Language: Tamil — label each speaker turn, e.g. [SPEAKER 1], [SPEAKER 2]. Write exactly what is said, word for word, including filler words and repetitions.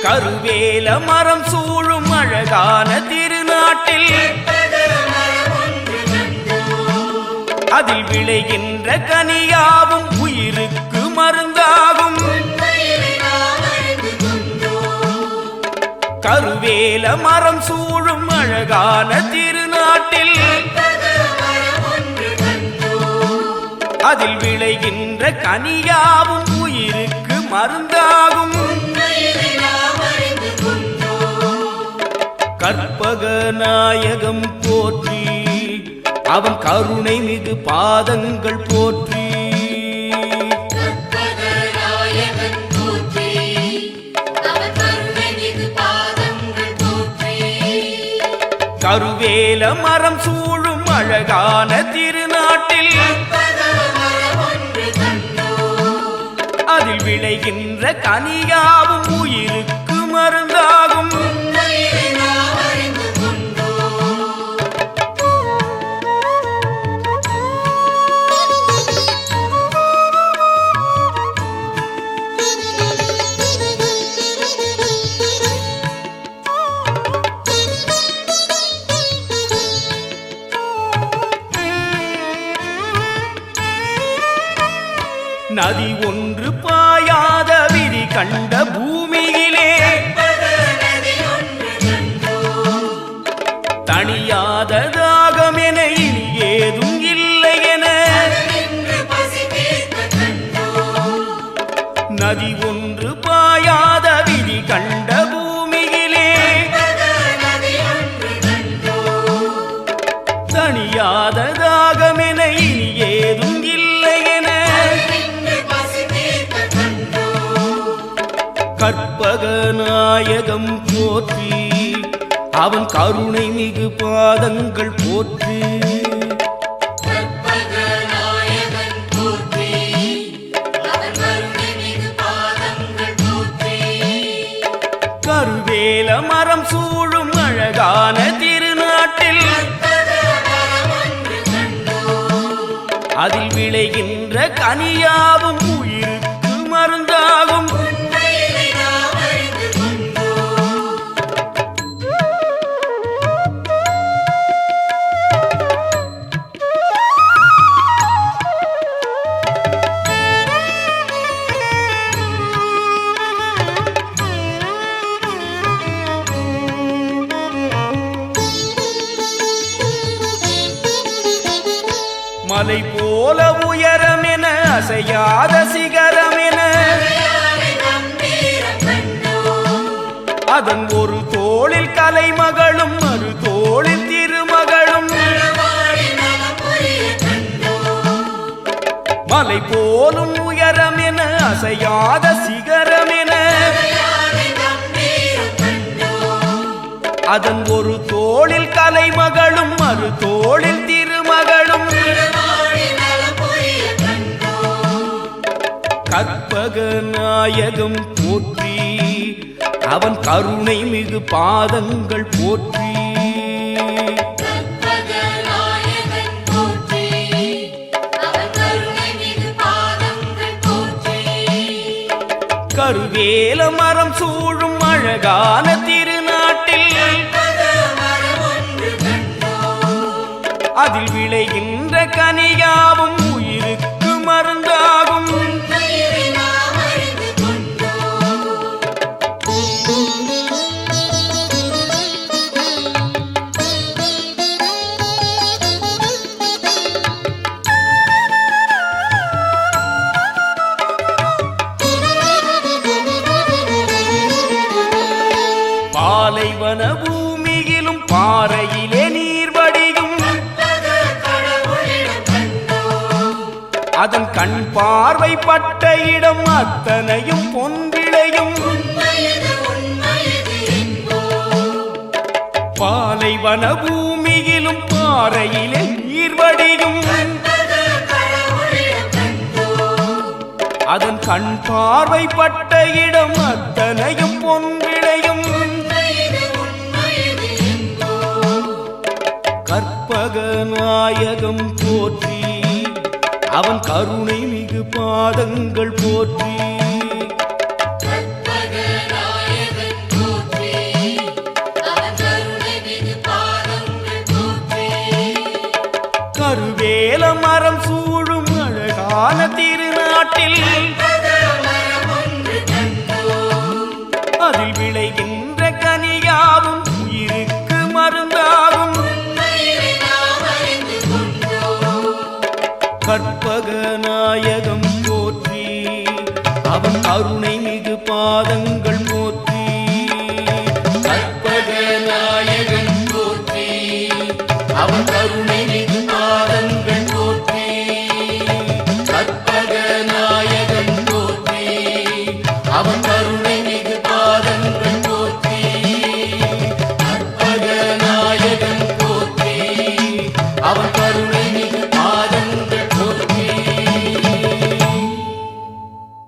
[SPEAKER 1] கருவேல மரம் சூழும் அழகான திருநாட்டில் அதில் விளைகின்ற கனியாவும் உயிருக்கு மருந்தாகும். கருவேல மரம் சூழும் அழகான திருநாட்டில் அதில் விளைகின்ற கனியாவும் உயிருக்கு மருந்தாகும். கற்பக நாயகம் போற்றி அவன் கருணை மிகு பாதங்கள் போற்றி. கருவேல மரம் சூழும் அழகான திருநாட்டில் அதில் விளைகின்ற கனியாவும் உயிருக்கு மருந்தாகும். நதி ஒன்று பாயாத விதி கண்ட பூமியிலே தணியாத தாகம் என இனி ஏதும் இல்லை என நதி ஒன்று பாயாத விதி கண்ட பூமியிலே தணியாத தாகம் என இனி ஏதும் இல்லை என கற்பக நாயகம் போற்றி அவன் கருணை மிகு பாதங்கள் போற்றி. கருவேல மரம் சூழும் அழகான திருநாட்டில் அதில் விளைகின்ற கனியாவும் உயிருக்கு மருந்தாகும். மலை போல உயரம் என அசையாத சிகரம் என அதன் ஒரு தோளில் கலைமகளும் மறு தோளில் திருமகளும். மலை போலும் உயரம் என அசையாத சிகரம் என அதன் ஒரு தோளில் கலைமகளும் மறு தோளில் திருமகளும். கற்பக நாயகம் போற்றி அவன் கருணை மிகு பாதங்கள் போற்றி. கருவேல மரம் சூழும் அழகான திருநாட்டில் அதில் விளைகின்ற கனியாவும் உயிருக்கு மருந்தாகும். பாலைவன பூமியிலும் பாறையிலே நீர் வடியும் அதன் கண் பார்வை பட்ட இடம் அத்தனையும் பொன்விளையும். பாலைவன பூமியிலும் பாறையிலே நீர் வடியும் அதன் கண் பார்வை பட்ட இடம் அத்தனையும் பொன்விளையும். கற்பக நாயகம் போற்றி அவன் கருணை மிகு பாதங்கள் போற்றி.
[SPEAKER 2] கற்பக நாயகன்
[SPEAKER 1] கருணை மிகு பாதங்கள் போற்றி.
[SPEAKER 2] கற்பக நாயகன் போற்றி, அவன் கருணை மிகு பாதங்கள் போற்றி. கற்பக நாயகன் போற்றி, அவன்